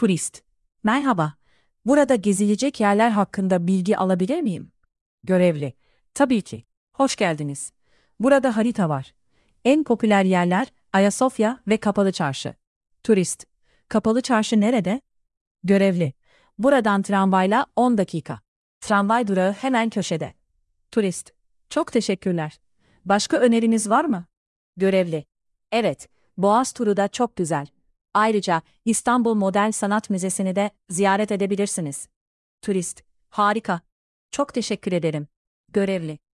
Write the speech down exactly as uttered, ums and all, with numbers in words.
Turist. Merhaba. Burada gezilecek yerler hakkında bilgi alabilir miyim? Görevli. Tabii ki. Hoş geldiniz. Burada harita var. En popüler yerler Ayasofya ve Kapalı Çarşı. Turist. Kapalı Çarşı nerede? Görevli. Buradan tramvayla on dakika. Tramvay durağı hemen köşede. Turist. Çok teşekkürler. Başka öneriniz var mı? Görevli. Evet, Boğaz turu da çok güzel. Ayrıca İstanbul Modern Sanat Müzesi'ni de ziyaret edebilirsiniz. Turist. Harika. Çok teşekkür ederim. Görevli.